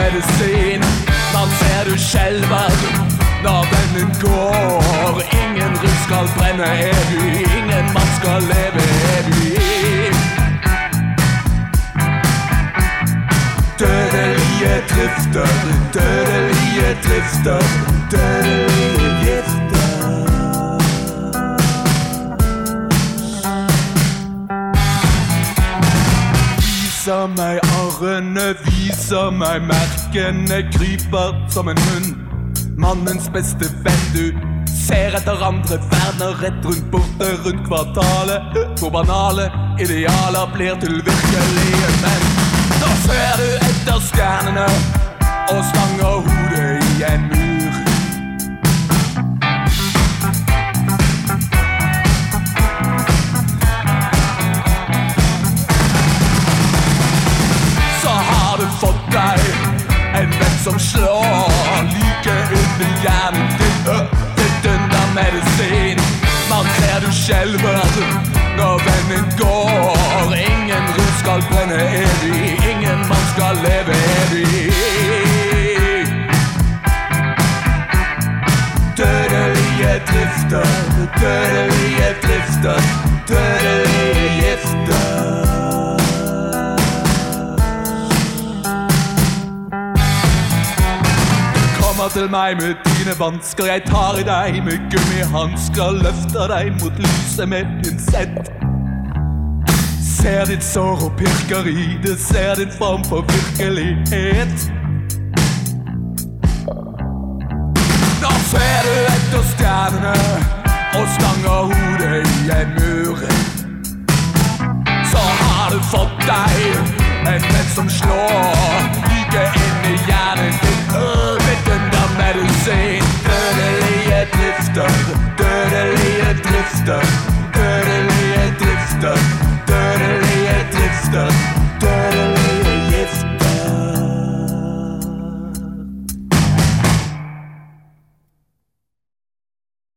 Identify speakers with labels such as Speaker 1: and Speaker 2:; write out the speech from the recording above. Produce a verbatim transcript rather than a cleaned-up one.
Speaker 1: medisin. Man ser du skjelver når vennen går. Ingen rus skal brenne evig, ingen mann skal leve evig. Dødelige drifter, dødelige drifter, dødelige gifter. Viser meg arrene, viser meg merkene, kryper som en hund. Mannens beste venn, du ser etter andre verdener, rett rundt borte rundt kvartalet, hvor banale idealer blir til virkelige menn. Da ser du etter stjernene og stanger hodet i en mur. Så har du fått deg en venn som slår like under hjernen din. Ditt under medisin. Man ser du skjelver når vennen går. Ingen rus skal brenne evig, ingen mann skal leve evig. Dødelige drifter, dødelige drifter, dødelige gifter. Kommer til meg med dine vansker, jeg tar i deg med gummihansker, løfter deg mot lyset med pinsett. Ser ditt sår og pirker i det, ser din form for virkelighet.